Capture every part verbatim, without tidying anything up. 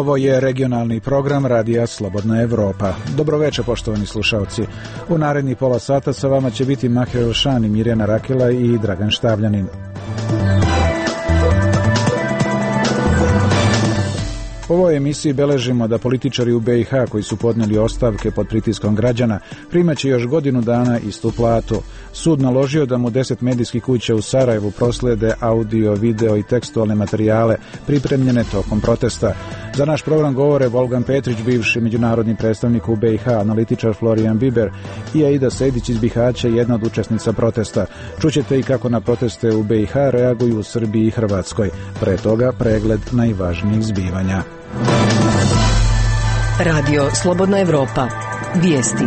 Ovo je regionalni program Radija Slobodna Evropa. Dobroveče, poštovani slušalci. U narednih pola sata sa vama će biti Mahir Elšani, Mirjana Rakela i Dragan Štavljanin. U ovoj emisiji beležimo da političari u be i ha koji su podnijeli ostavke pod pritiskom građana primaće još godinu dana istu platu. Sud naložio da mu deset medijskih kuća u Sarajevu proslede audio, video i tekstualne materijale pripremljene tokom protesta. Za naš program govore Volgan Petrić, bivši međunarodni predstavnik u be i ha, analitičar Florijan Biber i Aida Sejdić iz Bihaća, jedna od učesnica protesta. Čućete i kako na proteste u be i ha reaguju u Srbiji i Hrvatskoj. Pre toga pregled najvažnijih zbivanja. Radio Slobodna Evropa. Vijesti.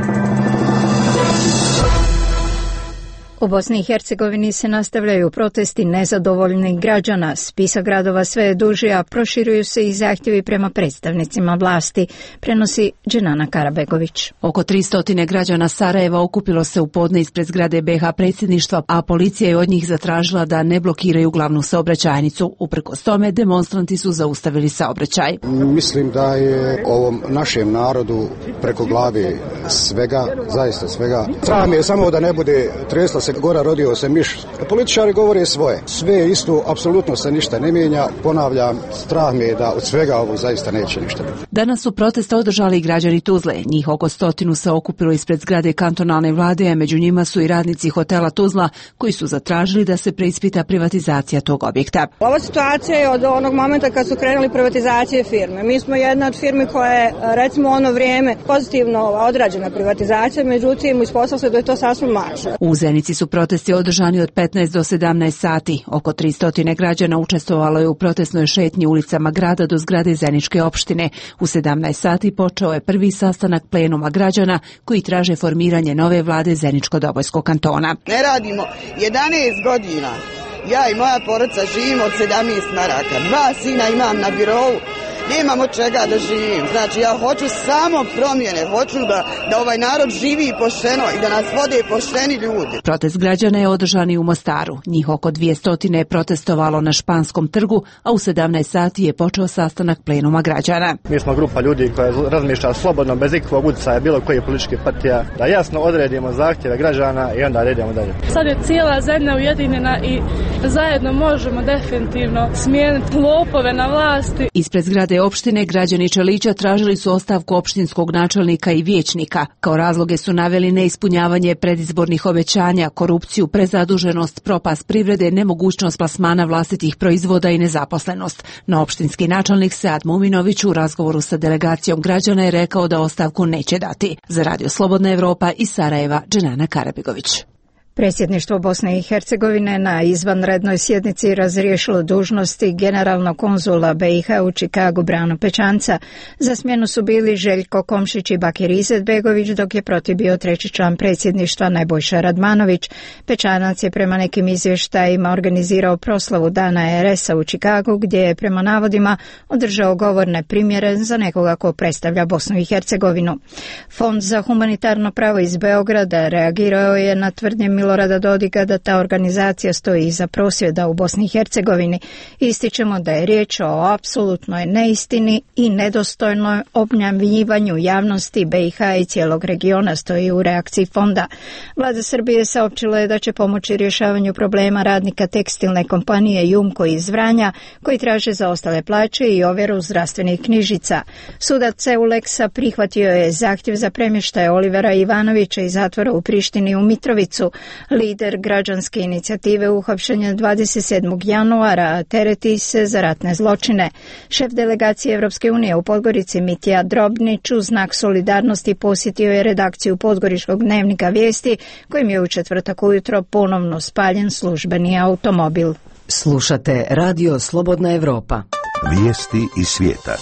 U Bosni i Hercegovini se nastavljaju protesti nezadovoljnih građana. Spisak gradova sve je duži, a proširuju se i zahtjevi prema predstavnicima vlasti, prenosi Dženana Karabegović. Oko tristo građana Sarajeva okupilo se u podne ispred zgrade be ha predsjedništva, a policija je od njih zatražila da ne blokiraju glavnu saobraćajnicu. Uprkos tome, demonstranti su zaustavili saobraćaj. Mislim da je ovom našem narodu preko glave svega, zaista svega. Strah mi je samo da ne bude tresla se gora, rodio se miš. Političari govore svoje. Sve je isto, apsolutno se ništa ne mijenja. Ponavljam, strah mi je da od svega ovog zaista neće ništa biti. Danas su proteste održali i građani Tuzle. Njih oko stotinu se okupilo ispred zgrade kantonalne vlade, a među njima su i radnici hotela Tuzla koji su zatražili da se preispita privatizacija tog objekta. Ova situacija je od onog momenta kad su krenuli privatizacije firme. Mi smo jedna od firmi koja je, recimo, ono vrijeme pozitivno odrađena privatizacija, međutim ispostavilo se da je to sasvim mačno. U Zenici su protesti održani od petnaest do sedamnaest sati. Oko tristo građana učestvovalo je u protestnoj šetnji ulicama grada do zgrade Zeničke opštine. U sedamnaest sati počeo je prvi sastanak plenuma građana koji traže formiranje nove vlade Zeničko-Dobojskog kantona. Ne radimo jedanaest godina. Ja i moja porodica živimo od sedamnaest maraka. Dva sina imam na birovu. Nemam od čega da živim. Znači, ja hoću samo promjene. Hoću da, da ovaj narod živi pošteno i da nas vode pošteni ljudi. Protest građana je održan i u Mostaru. Njih oko dvjesto je protestovalo na Španskom trgu, a u sedamnaest sati je počeo sastanak plenuma građana. Mi smo grupa ljudi koja razmišlja slobodno, bez ikakvog utjecaja bilo koje političke partije, da jasno odredimo zahtjeve građana i onda redimo dalje. Sad je cijela zemlja ujedinjena i zajedno možemo definitivno smijeniti lopove na vlasti. Ispred zgrade opštine građani Čelića tražili su ostavku opštinskog načelnika i vijećnika. Kao razloge su naveli neispunjavanje predizbornih obećanja, korupciju, prezaduženost, propast privrede, nemogućnost plasmana vlastitih proizvoda i nezaposlenost. No opštinski načelnik Sead Muminović u razgovoru sa delegacijom građana je rekao da ostavku neće dati. Za Radio Slobodna Evropa iz Sarajeva, Dženana Karabegović. Predsjedništvo Bosne i Hercegovine na izvanrednoj sjednici razriješilo dužnosti generalnog konzula be i ha u Čikagu Brano Pečanca. Za smjenu su bili Željko Komšić i Bakir Izetbegović, dok je protiv bio treći član predsjedništva Nebojša Radmanović. Pečanac je prema nekim izvještajima organizirao proslavu Dana er esa u Čikagu, gdje je prema navodima održao govor neprimjeren za nekoga ko predstavlja Bosnu i Hercegovinu. Fond za humanitarno pravo iz Beograda reagirao je na tvrdnje Milorada Dodika da ta organizacija stoji iza prosvjeda u Bosni i Hercegovini. Ističemo da je riječ o apsolutnoj neistini i nedostojnoj obmanjivanju javnosti be i ha i cijelog regiona, stoji u reakciji fonda. Vlada Srbije saopćila je da će pomoći rješavanju problema radnika tekstilne kompanije Jumko iz Vranja koji traže zaostale plaće i ovjeru zdravstvenih knjižica. Sudac Euleksa prihvatio je zahtjev za premještaj Olivera Ivanovića iz zatvora u Prištini u Mitrovicu. Lider građanske inicijative uhapšen je dvadeset sedmog januara, a tereti se za ratne zločine. Šef delegacije Evropske unije u Podgorici Mitja Drobnić u znak solidarnosti posjetio je redakciju Podgoričkog dnevnika Vijesti, kojim je u četvrtak ujutro ponovno spaljen službeni automobil. Slušate Radio Slobodna Evropa. Vijesti iz svijeta.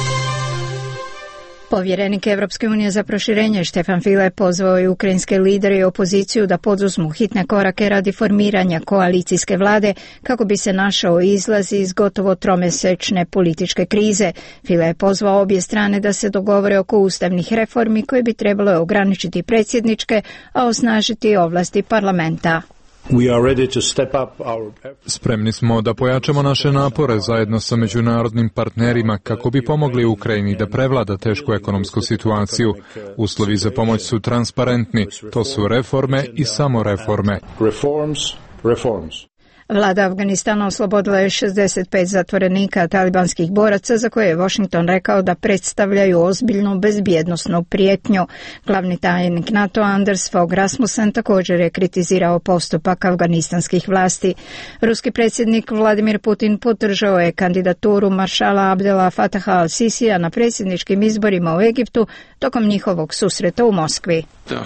Povjerenik Evropske unije za proširenje Štefan File pozvao je ukrajinske lidere i opoziciju da poduzmu hitne korake radi formiranja koalicijske vlade kako bi se našao izlaz iz gotovo tromjesečne političke krize. File je pozvao obje strane da se dogovore oko ustavnih reformi koje bi trebalo ograničiti predsjedničke, a osnažiti ovlasti parlamenta. Spremni smo da pojačamo naše napore zajedno sa međunarodnim partnerima kako bi pomogli Ukrajini da prevlada tešku ekonomsku situaciju. Uslovi za pomoć su transparentni, to su reforme i samo reforme. Vlada Afganistana oslobodila je šezdeset pet zatvorenika talibanskih boraca za koje je Washington rekao da predstavljaju ozbiljnu bezbjednosnu prijetnju. Glavni tajnik NATO Anders Fogh Rasmussen također je kritizirao postupak afganistanskih vlasti. Ruski predsjednik Vladimir Putin podržao je kandidaturu maršala Abdela Fataha al-Sisija na predsjedničkim izborima u Egiptu tokom njihovog susreta u Moskvi.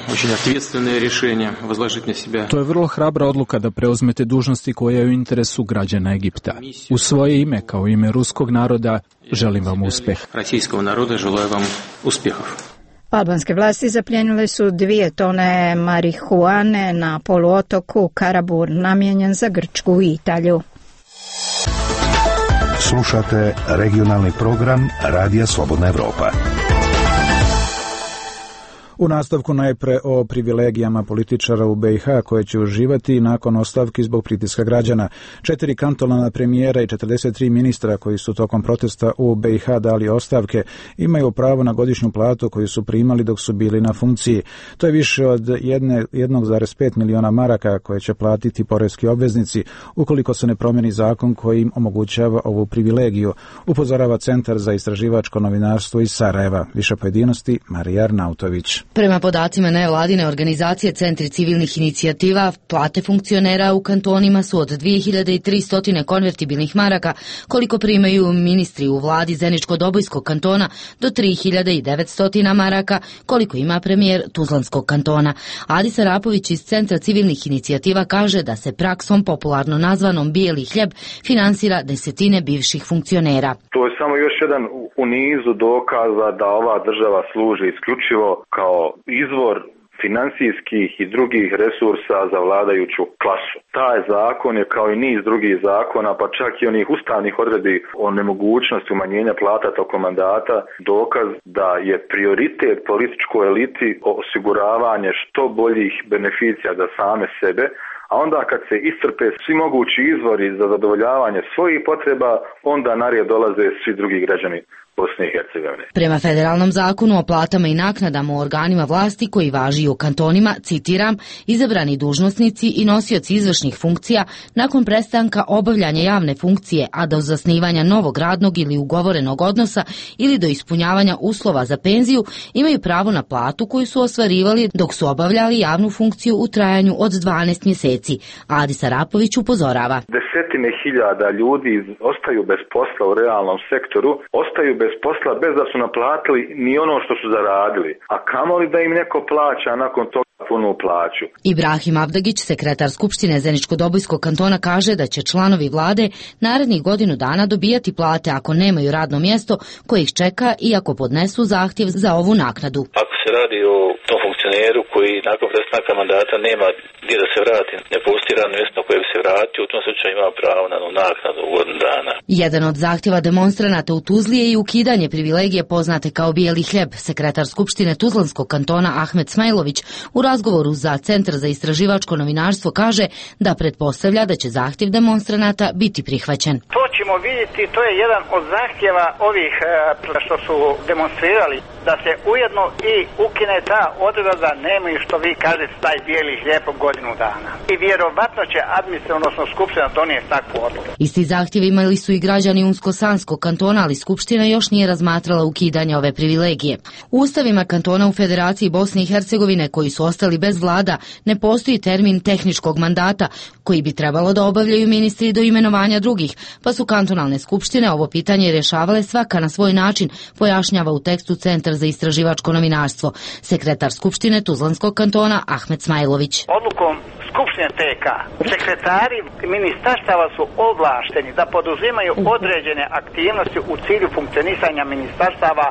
To je vrlo hrabra odluka da preuzmete dužnosti koje je u interesu građana Egipta. U svoje ime, kao ime ruskog naroda, želim vam uspjeh. Albanske vlasti zapljenile su dvije tone marihuane na poluotoku Karabur, namijenjen za Grčku i Italiju. Slušate regionalni program Radija Slobodna Evropa. U nastavku najpre o privilegijama političara u be i ha koje će uživati nakon ostavki zbog pritiska građana. Četiri kantonalna premijera i četrdeset tri ministra koji su tokom protesta u be i ha dali ostavke imaju pravo na godišnju platu koju su primali dok su bili na funkciji. To je više od jedan zarez pet miliona maraka koje će platiti poreski obveznici ukoliko se ne promijeni zakon koji im omogućava ovu privilegiju, upozorava Centar za istraživačko novinarstvo iz Sarajeva. Više pojedinosti Marija Arnautović. Prema podacima nevladine organizacije Centri civilnih inicijativa, plate funkcionera u kantonima su od dvije hiljade tristo konvertibilnih maraka, koliko primaju ministri u vladi Zeničko-Dobojskog kantona, do tri hiljade devetsto maraka, koliko ima premijer Tuzlanskog kantona. Adis Arapović iz Centra civilnih inicijativa kaže da se praksom popularno nazvanom bijeli hljeb finansira desetine bivših funkcionera. To je samo još jedan u nizu dokaza da ova država služi isključivo kao izvor financijskih i drugih resursa za vladajuću klasu. Taj zakon je kao i niz drugih zakona, pa čak i onih ustavnih odredbi o nemogućnosti umanjenja plata tokom mandata, dokaz da je prioritet političkoj eliti osiguravanje što boljih beneficija za same sebe, a onda kad se iscrpe svi mogući izvori za zadovoljavanje svojih potreba, onda na red dolaze svi drugi građani Bosne i Hercegovine. Prema federalnom zakonu o platama i naknadama u organima vlasti koji važi u kantonima, citiram, izabrani dužnosnici i nosioci izvršnih funkcija nakon prestanka obavljanja javne funkcije, a do zasnivanja novog radnog ili ugovorenog odnosa ili do ispunjavanja uslova za penziju, imaju pravo na platu koju su ostvarivali dok su obavljali javnu funkciju u trajanju od dvanaest mjeseci. Adis Arapović upozorava. Desetine hiljada ljudi ostaju bez posla u realnom sektoru, ostaju bez posla bez da su naplatili ni ono što su zaradili, a kamoli da im neko plaća nakon toga punu plaću. Ibrahim Avdagić, sekretar Skupštine Zeničko-Dobojskog kantona, kaže da će članovi vlade narednih godinu dana dobijati plate ako nemaju radno mjesto koje ih čeka i ako podnesu zahtjev za ovu naknadu. Ako se radi o tom funkcioneru koji nakon prestanka mandata nema gdje da se vrati, ne postoji radno mjesto na koje bi se vratio, u tom slučaju ima pravo na naknadu u godinu dana. Jedan od zahtjeva demonstranata u Tuzli je i ukidanje privilegije poznate kao bijeli hljeb. Sekretar Skupštine Tuzlanskog kantona Ahmed Smajlović u razgovoru za Centar za istraživačko novinarstvo kaže da pretpostavlja da će zahtjev demonstranata biti prihvaćen. To ćemo vidjeti, to je jedan od zahtjeva ovih što su demonstrirali, da se ujedno i ukine ta odredba da nemaju, što vi kažete, taj bijeli hljeb godinu dana. I vjerovatno će administrativno, odnosno Skupština donijeti takvu odluku. Isti zahtjev imali su i građani Unsko-Sanskog kantona, ali Skupština još nije razmatrala ukidanje ove privilegije. U ustavima kantona u Federaciji Bosne i Hercegovine koji su ostali bez vlada ne postoji termin tehničkog mandata koji bi trebalo da obavljaju ministri do imenovanja drugih, pa su kantonalne skupštine ovo pitanje rješavale svaka na svoj način, pojašnjava u tekstu Centar za istraživačko novinarstvo. Sekretar Skupštine Tuzlanskog kantona Ahmed Smajlović. Odlukom Skupštine te ka sekretari ministarstava su ovlašteni da poduzimaju određene aktivnosti u cilju funkcionisanja ministarstava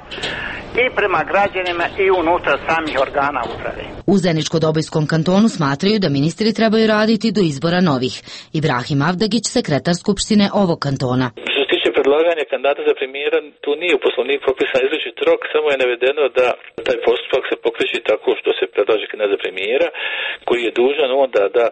i prema građanima i unutar samih organa uprave. U Zeničko-Dobojskom kantonu smatraju da ministri trebaju raditi do izbora novih. Ibrahim Avdagić, sekretar Skupštine ovog kantona. Predlaganje kandidata za premijera, tu nije u poslovniku propisan izričit rok, samo je navedeno da taj postupak se pokreće tako što se predlaže kandidat za premijera, koji je dužan onda da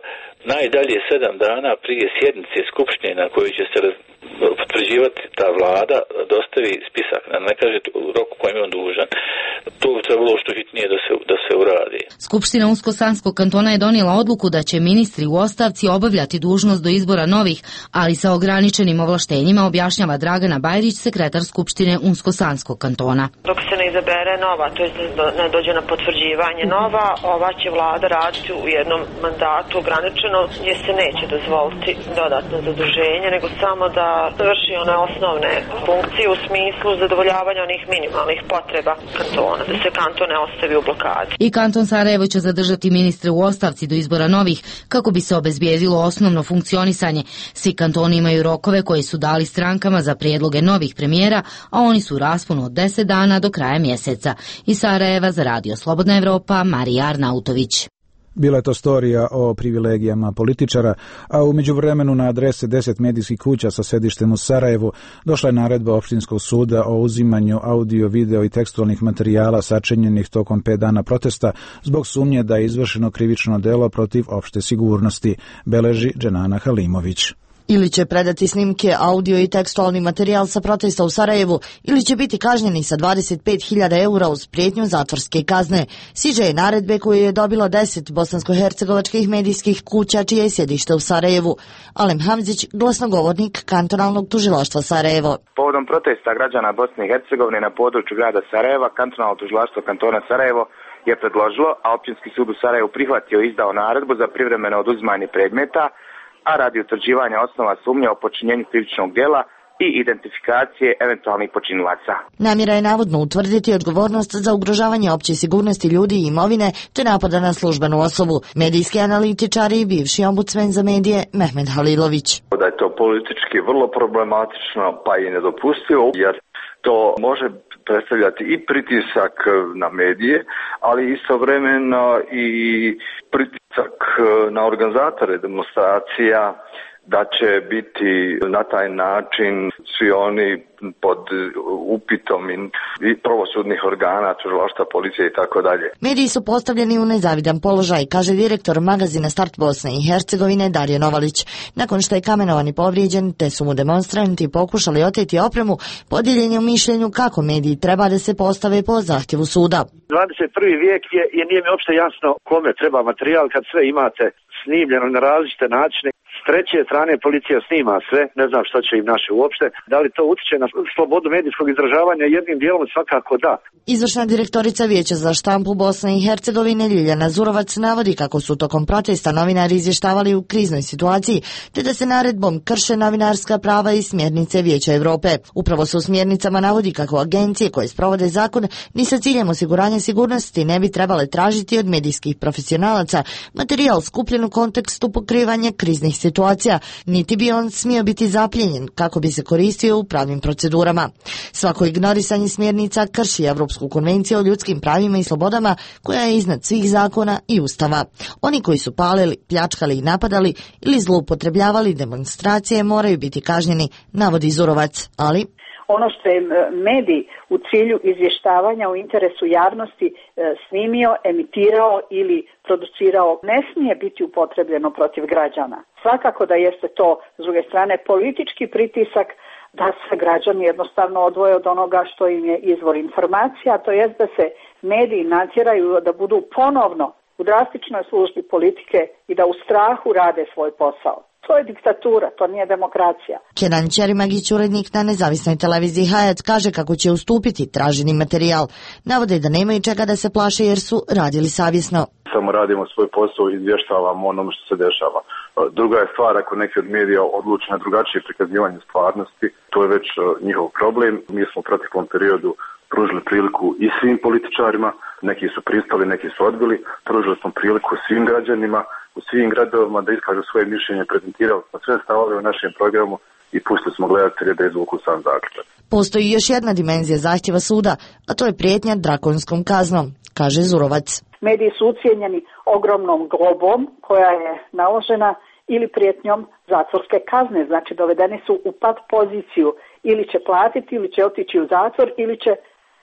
najdalje sedam dana prije sjednice skupštine na kojoj će se potvrđivati ta vlada, dostavi spisak, ne kaže u roku kojem je on dužan. To bi trebalo što hitnije da se, da se uradi. Skupština Unsko-Sanskog kantona je donijela odluku da će ministri u ostavci obavljati dužnost do izbora novih, ali sa ograničenim ovlaštenjima, objašnjava Dragana Bajrić, sekretar Skupštine Unsko-Sanskog kantona. Dok se ne izabere nova, to je ne dođe na potvrđivanje nova, ova će vlada raditi u jednom mandatu ograničeno, gdje se neće dozvoliti dodatno zaduženje, nego samo da vrši one osnovne funkcije u smislu zadovoljavanja onih minimalnih potreba kantona, da se kanton ne ostavi u blokadi. I kanton Sarajevo će zadržati ministre u ostavci do izbora novih kako bi se obezbijedilo osnovno funkcionisanje. Svi kantoni imaju rokove koje su dali strankama za prijedloge novih premijera, a oni su u rasponu od deset dana do kraja mjeseca. Iz Sarajeva za Radio Slobodna Evropa, Marija Arnautović. Bila je to storija o privilegijama političara, a u međuvremenu na adrese deset medijskih kuća sa sedištem u Sarajevu došla je naredba opštinskog suda o uzimanju audio, video i tekstualnih materijala sačinjenih tokom pet dana protesta zbog sumnje da je izvršeno krivično delo protiv opšte sigurnosti, beleži Dženana Halimović. Ili će predati snimke, audio i tekstualni materijal sa protesta u Sarajevu, ili će biti kažnjeni sa dvadeset pet hiljada eura uz prijetnju zatvorske kazne. Siđe je naredbe koju je dobilo deset bosansko-hercegovačkih medijskih kuća čije je sjedište u Sarajevu. Alem Hamzić, glasnogovornik kantonalnog tužilaštva Sarajevo. Povodom protesta građana Bosne i Hercegovine na području grada Sarajeva, kantonalno tužilaštvo kantona Sarajevo je predložilo, a općinski sud u Sarajevu prihvatio i izdao naredbu za privremeno oduzimanje predmeta, a radi utvrđivanja osnova sumnje o počinjenju krivičnog djela i identifikacije eventualnih počinilaca. Namjera je navodno utvrditi odgovornost za ugrožavanje opće sigurnosti ljudi i imovine te napada na službenu osobu. Medijski analitičar i bivši ombudsmen za medije Mehmed Halilović. Da je to politički vrlo problematično pa i nedopustivo, jer to može predstavljati i pritisak na medije, ali istovremeno i pritisak na organizatore demonstracija da će biti na taj način svi oni pod upitom i pravosudnih organa, tužilaštva, policije i tako dalje. Mediji su postavljeni u nezavidan položaj, kaže direktor magazina Start Bosne i Hercegovine Darije Novalić. Nakon što je kamenovan i povrijeđen, te su mu demonstranti pokušali oteti opremu, podijeljen je u mišljenju kako mediji treba da se postave po zahtjevu suda. dvadeset prvi vijek je i nije mi uopšte jasno kome treba materijal kad sve imate snimljeno na različite načine. S treće strane policija snima sve, ne znam što će im naše uopšte. Da li to utiče na slobodu medijskog izražavanja? Jednim dijelom svakako da. Izvršna direktorica Vijeća za štampu Bosne i Hercegovine Ljiljana Zurovac navodi kako su tokom protesta novinari izvještavali u kriznoj situaciji, te da se naredbom krše novinarska prava i smjernice Vijeća Europe. Upravo se u smjernicama navodi kako agencije koje sprovode zakon ni sa ciljem osiguranja sigurnosti ne bi trebale tražiti od medijskih profesionalaca materijal skupljen u kontekstu pokrivanja kriznih situacija, niti bi on smio biti zaplijenjen kako bi se koristio u pravnim procedurama. Svako ignorisanje smjernica krši Evropsku konvenciju o ljudskim pravima i slobodama koja je iznad svih zakona i ustava. Oni koji su palili, pljačkali i napadali ili zloupotrebljavali demonstracije moraju biti kažnjeni, navodi Zurovac, ali ono što je medij u cilju izvještavanja u interesu javnosti snimio, emitirao ili producirao ne smije biti upotrebljeno protiv građana. Svakako da jeste to, s druge strane, politički pritisak da se građani jednostavno odvoje od onoga što im je izvor informacija, to jest da se mediji natjeraju da budu ponovno u drastičnoj službi politike i da u strahu rade svoj posao. To je diktatura, to nije demokracija. Kenan Ćerimagić, urednik na nezavisnoj televiziji Hajac, kaže kako će ustupiti traženi materijal. Navode da nemaju čega da se plaše jer su radili savjesno. Samo radimo svoj posao i izvještavamo onome što se dešava. Druga je stvar ako neki od medija odluče na drugačije prikazivanje stvarnosti, to je već njihov problem. Mi smo u proteklom periodu pružili priliku i svim političarima, neki su pristali, neki su odbili, pružili smo priliku svim građanima u svim gradovima da iskažu svoje mišljenje, prezentirali smo sve stavove u našem programu i pustili smo gledatelje da izvuku sam zaključak. Postoji još jedna dimenzija zahtjeva suda, a to je prijetnja drakonskom kaznom, kaže Zurovac. Mediji su ucijenjeni ogromnom globom koja je naložena ili prijetnjom zatvorske kazne, znači dovedeni su u pat poziciju, ili će platiti ili će otići u zatvor ili će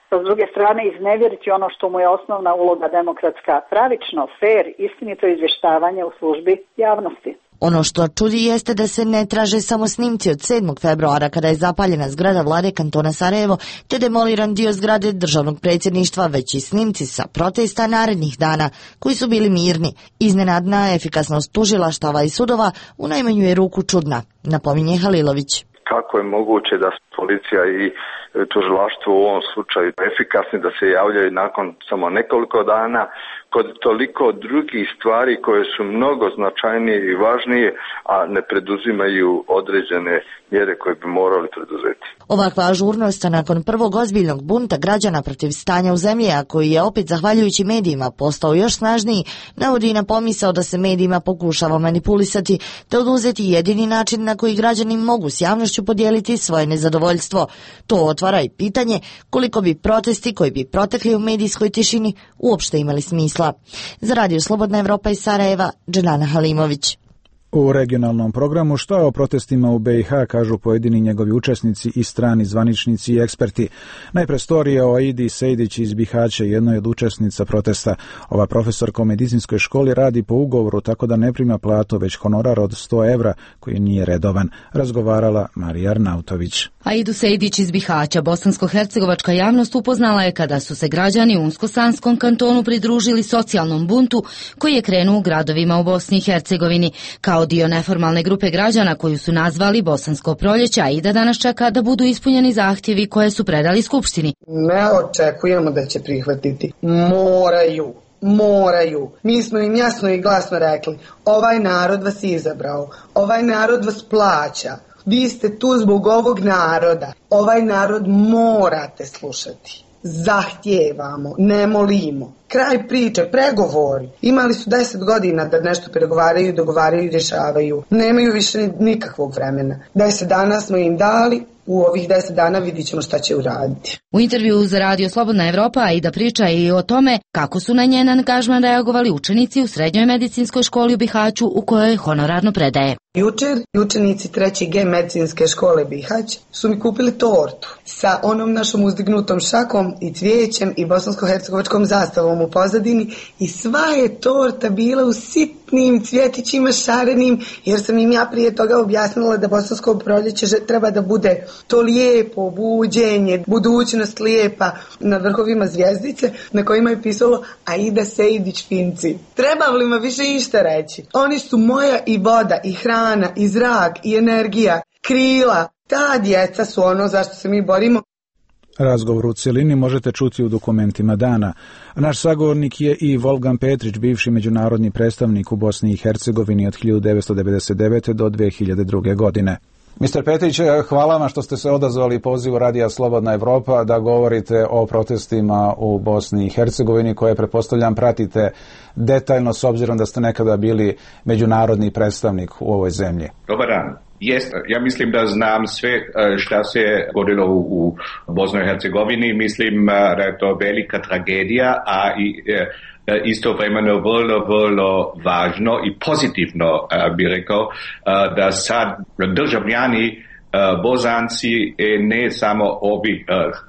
sa druge strane iznevjeriti ono što mu je osnovna uloga demokratska, pravično, fair, istinito izvještavanje u službi javnosti. Ono što čudi jeste da se ne traže samo snimci od sedmog februara kada je zapaljena zgrada vlade kantona Sarajevo te demoliran dio zgrade državnog predsjedništva, već i snimci sa protesta narednih dana koji su bili mirni. Iznenadna efikasnost tužilaštava i sudova u najmanju je ruku čudna, napominje Halilović. Kako je moguće da policija i tužilaštvo u ovom slučaju efikasni, da se javljaju nakon samo nekoliko dana kod toliko drugih stvari koje su mnogo značajnije i važnije, a ne preduzimaju određene mjere koje bi morali preduzeti. Ovakva ažurnost nakon prvog ozbiljnog bunta građana protiv stanja u zemlji, a koji je opet zahvaljujući medijima postao još snažniji, navodi na pomisao da se medijima pokušava manipulisati te oduzeti jedini način na koji građani mogu s javnošću podijeliti svoje nezadovoljstvo. To otvara i pitanje koliko bi protesti koji bi protekli u medijskoj tišini uopšte imali smisla. Za Radio Slobodna Evropa iz Sarajeva, Dženana Halimović. U regionalnom programu šta o protestima u be i ha kažu pojedini njegovi učesnici i strani zvaničnici i eksperti. Najpre storija o Aidi Sejdić iz Bihaća, jednoj od učesnica protesta. Ova profesorka u medicinskoj školi radi po ugovoru, tako da ne prima platu, već honorar od sto evra koji nije redovan. Razgovarala Marija Arnautović. Aidu Sejdić iz Bihaća bosansko-hercegovačka javnost upoznala je kada su se građani u Unsko-Sanskom kantonu pridružili socijalnom buntu koji je krenuo u gradovima u Bosni i Hercegovini. Kao dio neformalne grupe građana koju su nazvali Bosansko proljeće, Aida danas čeka da budu ispunjeni zahtjevi koje su predali Skupštini. Ne očekujemo da će prihvatiti. Moraju. Moraju. Mi smo im jasno i glasno rekli, ovaj narod vas izabrao, ovaj narod vas plaća. Vi ste tu zbog ovog naroda. Ovaj narod morate slušati. Zahtijevamo, ne molimo. Kraj priče, pregovori. Imali su deset godina da nešto pregovaraju, dogovaraju i rješavaju. Nemaju više nikakvog vremena. Deset dana smo im dali, u ovih deset dana vidit ćemo šta će uraditi. U intervju za Radio Slobodna Evropa Aida priča i o tome kako su na njen angažman reagovali učenici u srednjoj medicinskoj školi u Bihaću u kojoj honorarno predaje. Jučer učenici treće ge medicinske škole Bihać su mi kupili tortu sa onom našom uzdignutom šakom i cvijećem i bosansko-hercegovačkom zastavom u pozadini i sva je torta bila u sitnim cvjetićima šarenim, jer sam im ja prije toga objasnila da bosansko proljeće treba da bude to lijepo buđenje, budućnost lijepa na vrhovima zvjezdice na kojima je pisalo Aida Sejdić Finci. Treba li ma više išta reći? Oni su moja i voda i hrana i zrak i energija, krila. Ta djeca su ono zašto se mi borimo. Razgovor u cjelini možete čuti u dokumentima dana. Naš sagovornik je i Wolfgang Petrić, bivši međunarodni predstavnik u Bosni i Hercegovini od hiljadu devetsto devedeset devete. do dvije hiljade druge. godine. mister Petrić, hvala vam što ste se odazvali pozivu Radija Slobodna Evropa da govorite o protestima u Bosni i Hercegovini koje, pretpostavljam, pratite detaljno s obzirom da ste nekada bili međunarodni predstavnik u ovoj zemlji. Dobar dan. Jest, ja mislim da znam sve šta se godilo u, u Bosni i Hercegovini. Mislim da je to velika tragedija, a i istovremeno vrlo, vrlo važno i pozitivno bi rekao da sad državljani Bozanci, ne samo ovi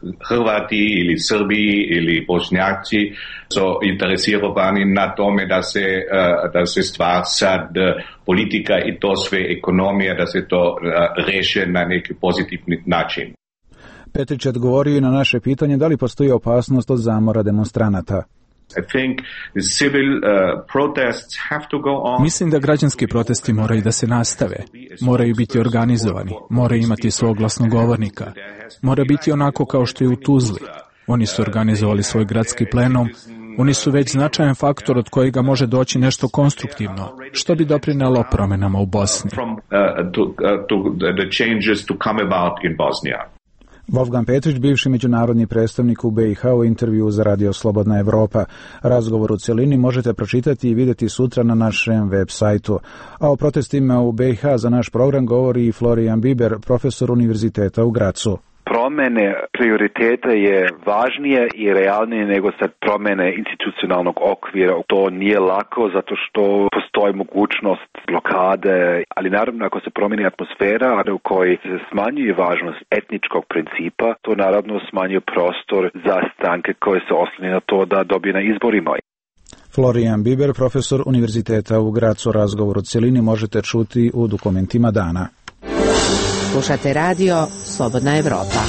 Hrvati ili Srbi ili Bošnjaci su interesirani na tome da se, da se stvar sad politika i to sve ekonomija, da se to reše na neki pozitivni način. Petrić je odgovorio i na naše pitanje da li postoji opasnost od zamora demonstranata. Mislim da građanski protesti moraju da se nastave, moraju biti organizovani, moraju imati svog glasnogovornika, mora biti onako kao što je u Tuzli. Oni su organizovali svoj gradski plenum, oni su već značajan faktor od kojega može doći nešto konstruktivno, što bi doprinelo promjenama u Bosni. Wolfgang Petrić, bivši međunarodni predstavnik u be i ha, u intervju za Radio Slobodna Evropa. Razgovor u cjelini možete pročitati i vidjeti sutra na našem web sajtu. A o protestima u be i ha za naš program govori i Florian Biber, profesor univerziteta u Gracu. promene prioriteta je važnije i realnije nego sad promene institucionalnog okvira. To nije lako zato što postoji mogućnost blokade, ali naravno ako se promeni atmosfera u kojoj se smanjuje važnost etničkog principa, to naravno smanjuje prostor za stranke koje se oslone na to da dobije na izborima. Florian Biber, profesor Univerziteta u Gracu, razgovor o cjelini možete čuti u dokumentima dana. Slušate radio Slobodna Evropa.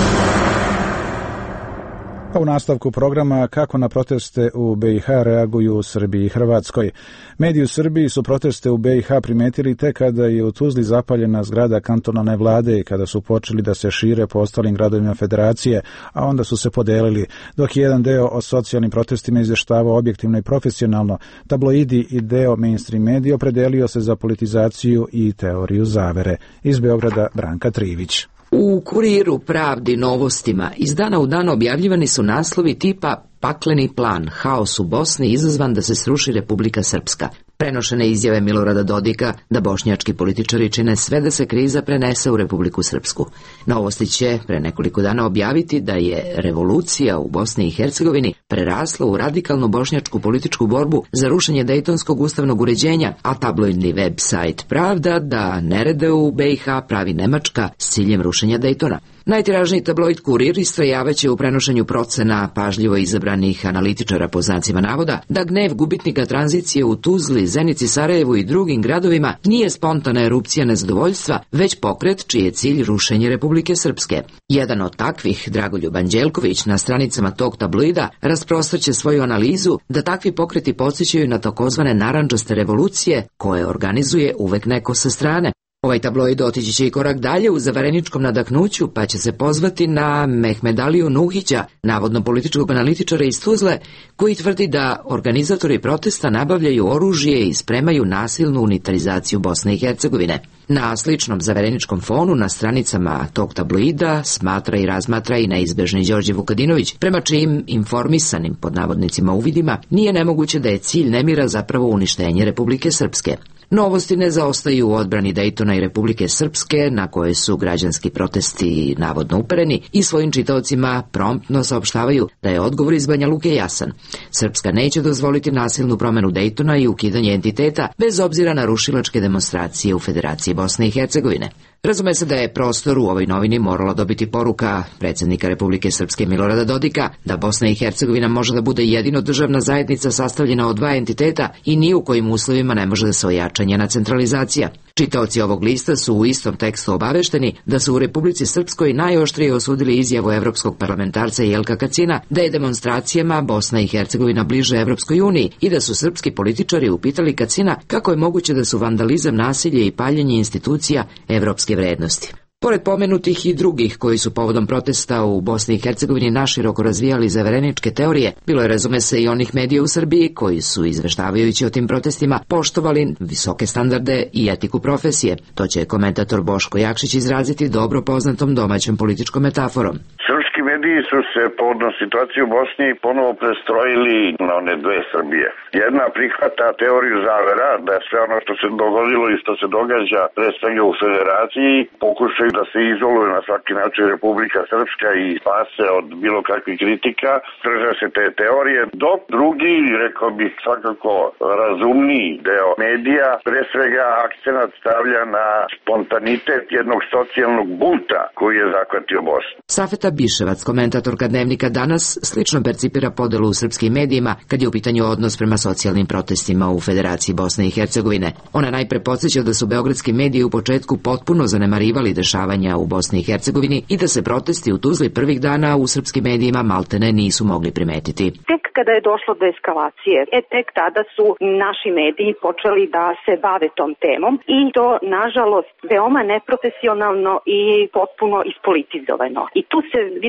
A u nastavku programa kako na proteste u B i H reaguju u Srbiji i Hrvatskoj. Mediji u Srbiji su proteste u B i H primetili tek kada je u Tuzli zapaljena zgrada kantonalne vlade i kada su počeli da se šire po ostalim gradovima federacije, a onda su se podelili. Dok je jedan deo o socijalnim protestima izvještavao objektivno i profesionalno, tabloidi i deo mainstream medija opredelio se za politizaciju i teoriju zavere. Iz Beograda Branka Trivić. U Kuriru, Pravdi, Novostima iz dana u dan objavljivani su naslovi tipa "Pakleni plan, haos u Bosni izazvan da se sruši Republika Srpska", prenošene izjave Milorada Dodika da bošnjački političari čine sve da se kriza prenese u Republiku Srpsku. Novosti će pre nekoliko dana objaviti da je revolucija u Bosni i Hercegovini prerasla u radikalnu bošnjačku političku borbu za rušenje dejtonskog ustavnog uređenja, a tabloidni web sajt Pravda da nerede u B i H pravi Nemačka s ciljem rušenja Dejtona. Najtiražniji tabloid Kurir istrajavaće u prenošenju procena pažljivo izabranih analitičara po znacima navoda da gnev gubitnika tranzicije u Tuzli, Zenici, Sarajevu i drugim gradovima nije spontana erupcija nezadovoljstva, već pokret čiji je cilj rušenje Republike Srpske. Jedan od takvih, Dragoljub Anđelković, na stranicama tog tabloida rasprostrće svoju analizu da takvi pokreti podsjećaju na takozvane narandžaste revolucije koje organizuje uvek neko sa strane. Ovaj tabloid otići će i korak dalje u zavareničkom nadahnuću, pa će se pozvati na Mehmedaliju Nuhića, navodno političkog analitičara iz Tuzle, koji tvrdi da organizatori protesta nabavljaju oružje i spremaju nasilnu unitarizaciju Bosne i Hercegovine. Na sličnom zavereničkom fonu na stranicama tog tabloida smatra i razmatra i neizbežni Đorđe Vukadinović, prema čijim informisanim pod navodnicima uvidima nije nemoguće da je cilj nemira zapravo uništenje Republike Srpske. Novosti ne zaostaju u odbrani Dejtona i Republike Srpske, na koje su građanski protesti navodno upereni, i svojim čitaocima promptno saopštavaju da je odgovor iz Banja Luke jasan. Srpska neće dozvoliti nasilnu promenu Dejtona i ukidanje entiteta, bez obzira na rušilačke demonstracije u Federaciji Bosne i Hercegovine. Razume se da je prostor u ovoj novini morala dobiti poruka predsjednika Republike Srpske Milorada Dodika da Bosna i Hercegovina može da bude jedino državna zajednica sastavljena od dva entiteta i ni u kojim uslovima ne može da se ojača njena centralizacija. Čitaoci ovog lista su u istom tekstu obavešteni da su u Republici Srpskoj najoštrije osudili izjavu evropskog parlamentarca Jelka Kacina da je demonstracijama Bosna i Hercegovina bliže Evropskoj uniji i da su srpski političari upitali Kacina kako je moguće da su vandalizam, nasilje i paljenje institucija evropske vrednosti. Pored pomenutih i drugih koji su povodom protesta u Bosni i Hercegovini naširoko razvijali zavereničke teorije, bilo je, razume se, i onih medija u Srbiji koji su, izveštavajući o tim protestima, poštovali visoke standarde i etiku profesije. To će komentator Boško Jakšić izraziti dobro poznatom domaćom političkom metaforom. Srpski mediji su se povodom situacije u Bosni ponovo prestrojili na one dve Srbije. Jedna prihvata teoriju zavera da sve ono što se dogodilo i što se događa pre svega u Federaciji pokušaju da se izoluju na svaki način Republika Srpska i spase od bilo kakvih kritika, drže se te teorije, dok drugi, rekao bih svakako razumniji deo medija, pre svega akcenat stavlja na spontanitet jednog socijalnog bunta koji je zahvatio Bosnu. Safeta Biševac, komentatorka Dnevnika Danas, slično percipira podelu u srpskim medijima kad je u pitanju odnos prema socijalnim protestima u Federaciji Bosne i Hercegovine. Ona najpre podsjeća da su beogradski mediji u početku potpuno zanemarivali dešavanja u Bosni i Hercegovini i da se protesti u Tuzli prvih dana u srpskim medijima maltene nisu mogli primetiti. Tek kada je došlo do eskalacije, e tek tada su naši mediji počeli da se bave tom temom i to, nažalost, veoma neprofesionalno i potpuno ispolitizovano. I tu se vide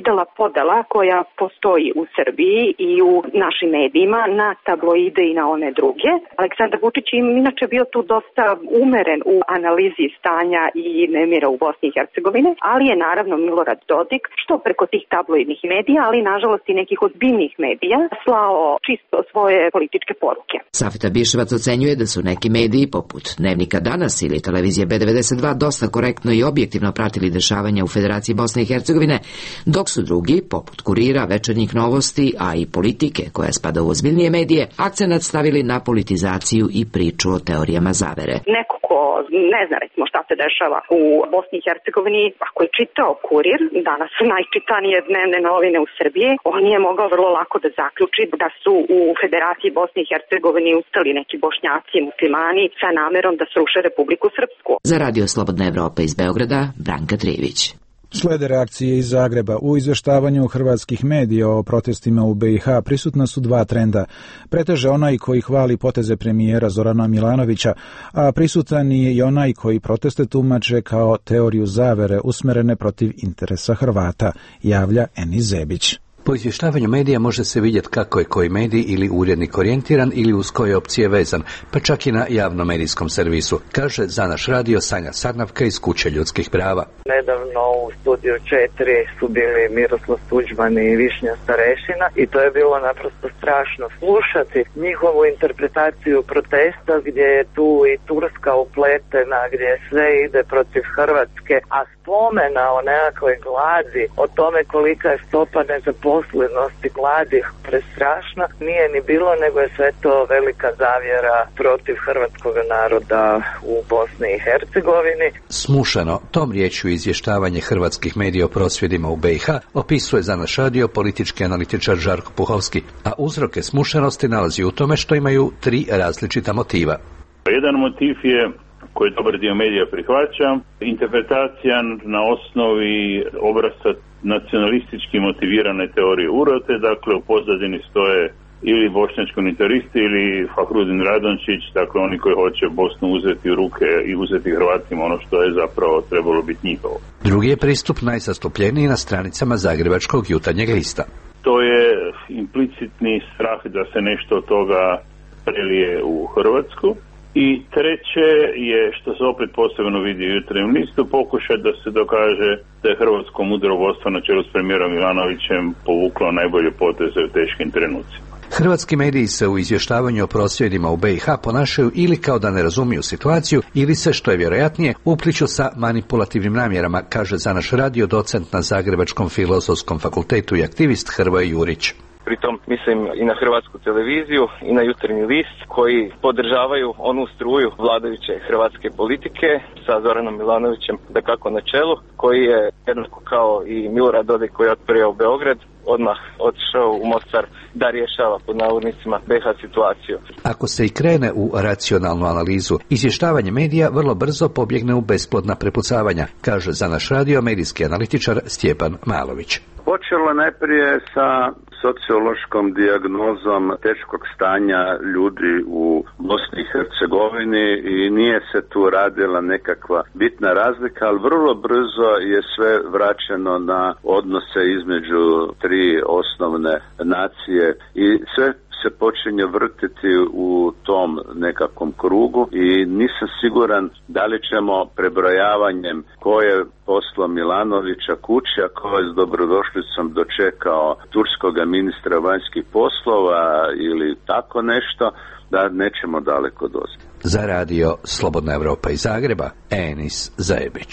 videla podela koja postoji u Srbiji i u našim medijima na tabloide i na one druge. Aleksandar Vučić je inače bio tu dosta umeren u analizi stanja i nemira u Bosni i Hercegovini, ali je naravno Milorad Dodik, što preko tih tabloidnih medija, ali nažalost i nekih ozbiljnih medija, slao čisto svoje političke poruke. Safeta Biševac ocenjuje da su neki mediji poput Dnevnika Danas ili televizije B devedeset dva dosta korektno i objektivno pratili dešavanja u Federaciji Bosne i Hercegovine, dok su drugi, poput Kurira, Večernjih novosti, a i Politike, koja spada u ozbiljnije medije, akcenat stavili na politizaciju i priču o teorijama zavere. Neko ko ne zna recimo šta se dešava u Bosni i Hercegovini, ako je čitao Kurir, danas su najčitanije dnevne novine u Srbiji, on je mogao vrlo lako da zaključi da su u Federaciji Bosne i Hercegovini ustali neki bošnjaci i muslimani sa namerom da sruše Republiku Srpsku. Za Radio Slobodna Evropa iz Beograda, Branka Trivić. Slede reakcije iz Zagreba. U izveštavanju hrvatskih medija o protestima u B i H prisutna su dva trenda. Preteže onaj koji hvali poteze premijera Zorana Milanovića, a prisutan je i onaj koji proteste tumače kao teoriju zavere usmerene protiv interesa Hrvata, javlja Enis Zebić. Po izvještavanju medija može se vidjeti kako je koji medij ili urednik orijentiran ili uz koje opcije vezan, pa čak i na javnomedijskom servisu, kaže za naš radio Sanja Sarnavka iz Kuće ljudskih prava. Nedavno u Studiju četiri su bili Miroslav Tuđman i Višnja Starešina i to je bilo naprosto strašno slušati njihovu interpretaciju protesta gdje je tu i Turska upletena, gdje sve ide protiv Hrvatske, a spomena o nekakvoj gladi, o tome kolika je stopa nezaposlenosti, gladi prestrašna, nije ni bilo, nego je sve to velika zavjera protiv hrvatskog naroda u Bosni i Hercegovini. Smušano, tom riječju izvještavanje hrvatskih medija o prosvjedima u B i H opisuje za naš radio politički analitičar Žarko Puhovski, a uzroke smušanosti nalazi u tome što imaju tri različita motiva. Jedan motiv je koji dobar dio medija prihvaća, interpretacija na osnovi obrasca nacionalistički motivirane teorije urote, dakle u pozadini stoje ili bošnjački unitaristi ili Fahrudin Radončić, dakle oni koji hoće Bosnu uzeti u ruke i uzeti Hrvatima ono što je zapravo trebalo biti njihovo. Drugi je pristup najzastupljeniji na stranicama Zagrebačkog Jutarnjeg lista. To je implicitni strah da se nešto od toga prelije u Hrvatsku. I treće je, što se opet posebno vidi u Jutarnjem listu, pokušaj da se dokaže da je hrvatsko mudro vodstvo na čelu s premijerom Milanovićem povuklo najbolje poteze u teškim trenucima. Hrvatski mediji se u izvještavanju o prosvjedima u B i H ponašaju ili kao da ne razumiju situaciju ili se, što je vjerojatnije, upliču sa manipulativnim namjerama, kaže za naš radio docent na Zagrebačkom filozofskom fakultetu i aktivist Hrvoje Jurić. Pritom mislim i na Hrvatsku televiziju i na Jutarnji list koji podržavaju onu struju vladajuće hrvatske politike sa Zoranom Milanovićem dakako na čelu, koji je jednako kao i Milorad Dodik koji je otprio u Beograd odmah otišao u Mostar da rješava pod navodnicima B i H situaciju. Ako se i krene u racionalnu analizu, izvještavanje medija vrlo brzo pobjegne u besplodna prepucavanja, kaže za naš radio medijski analitičar Stjepan Malović. Počelo najprije sa sociološkom dijagnozom teškog stanja ljudi u Bosni i Hercegovini i nije se tu radila nekakva bitna razlika, ali vrlo brzo je sve vraćeno na odnose između tri osnovne nacije i sve se počinje vrtiti u tom nekakvom krugu i nisam siguran da li ćemo prebrojavanjem ko je poslao Milanovića kući, a ko je s dobrodošlicom dočekao turskoga ministra vanjskih poslova ili tako nešto, da nećemo daleko doći. Za radio Slobodna Evropa iz Zagreba, Enis Zajebić.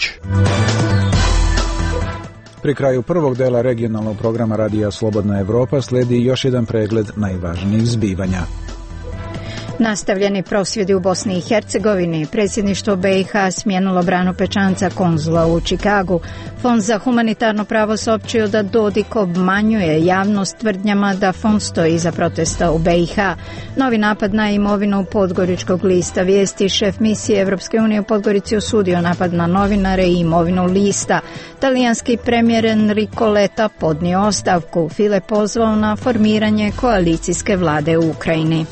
Pri kraju prvog dela regionalnog programa Radija Slobodna Evropa slijedi još jedan pregled najvažnijih zbivanja. Nastavljeni prosvjedi u Bosni i Hercegovini, predsjedništvo B i H smijenilo Branu Pečanca, konzula u Čikagu. Fond za humanitarno pravo saopćio da Dodik obmanjuje javnost tvrdnjama da fond stoji iza protesta u B i H. Novi napad na imovinu Podgoričkog lista. Vijesti, šef misije Evropske unije u Podgorici osudio napad na novinare i imovinu lista. Talijanski premijer Enrico Letta podnio ostavku. File pozvao na formiranje koalicijske vlade u Ukrajini.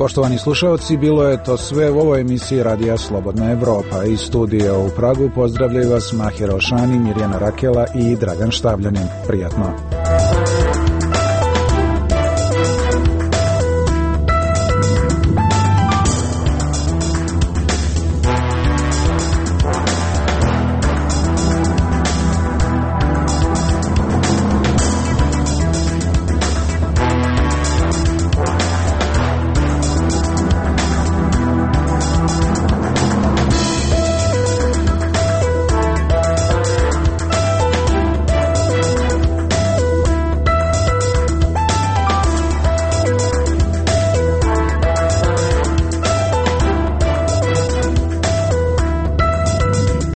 Poštovani slušalci, bilo je to sve u ovoj emisiji Radija Slobodna Evropa. Iz studija u Pragu pozdravljaju vas Mahir Alšani, Mirjana Rakela i Dragan Štavljanin. Prijatno.